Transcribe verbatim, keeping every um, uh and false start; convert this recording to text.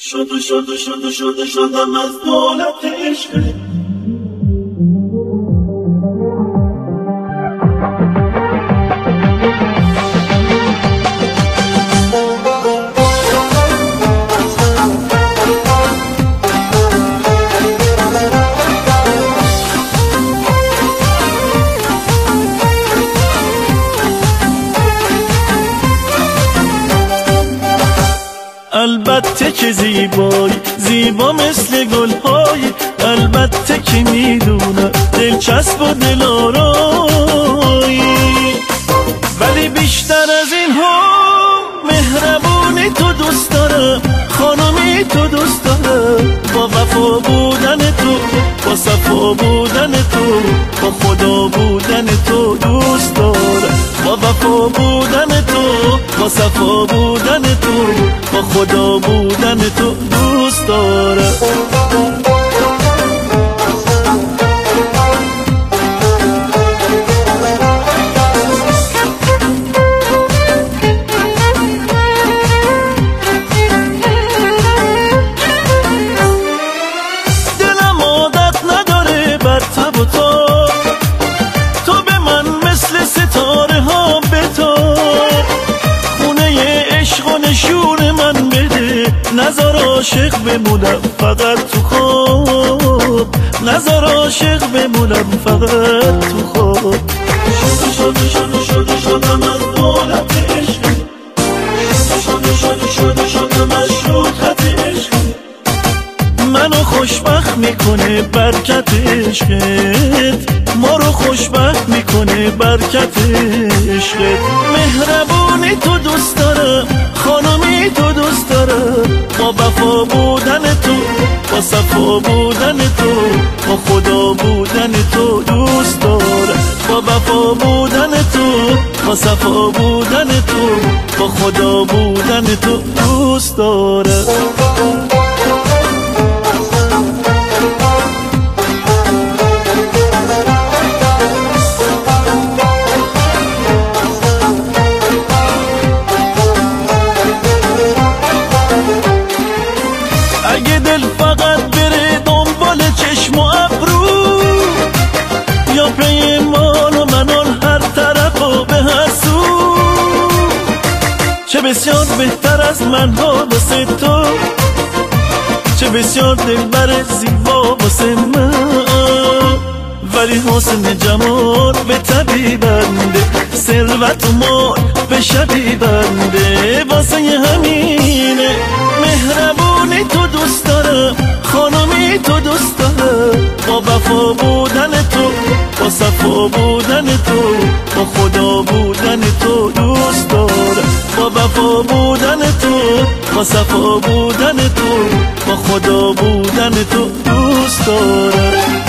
شده شده شده شده شدم از دولت عشق. البته که زیبایی، زیبا مثل گل‌های، البته که میدونم دلچسب و دلارایی، ولی بیشتر از این ها مهربونی تو دوست دارم، خانمی تو دوست دارم، با وفا بودن تو، با صفا بودن تو، با خدا بودن تو دوست دارم، با وفا بودن تو، با صفا بودن تو، با خدا بودن تو دوست دارم. دلم عادت نداره بر تب و تاب، تو به من مثل ستاره ها بتاب، خونه عشق و نشون من بده، نظر عاشق بمونم فقط تو خواب، نظر عاشق بمونم فقط تو خواب. شده شده شده شده شدم از دولت عشق. شده شده شده شدم از شوکت عشق. منو خوشبخت میکنه برکت عشقت، ما رو خوشبخت میکنه برکت عشقت. مهربونی تو دوست دارم، خانمی تو دوست دارم، با وفا بودن تو، با صفا بودن تو، با خدا بودن تو دوست دارم، با وفا بودن تو، با صفا بودن تو، با خدا بودن تو دوست دارم. اگه دل فقط بره دنبال چشم و ابرو، یا پی مال و منال هر طرف و به هر سو، چه بسیار بهتر از من ها واسه تو، چه بسیار دلبر زیبا واسه من، ولی حسن جمال به طبی بنده، ثروت و مال به شبی بنده، واسه همینه مهربونی تو دوست دارم، خانمی تو دوست دارم، با وفا بودن تو، با صفا بودن تو، با خدا بودن تو دوست دارم، با وفا بودن تو، با صفا بودن تو، با خدا بودن تو دوست دارم.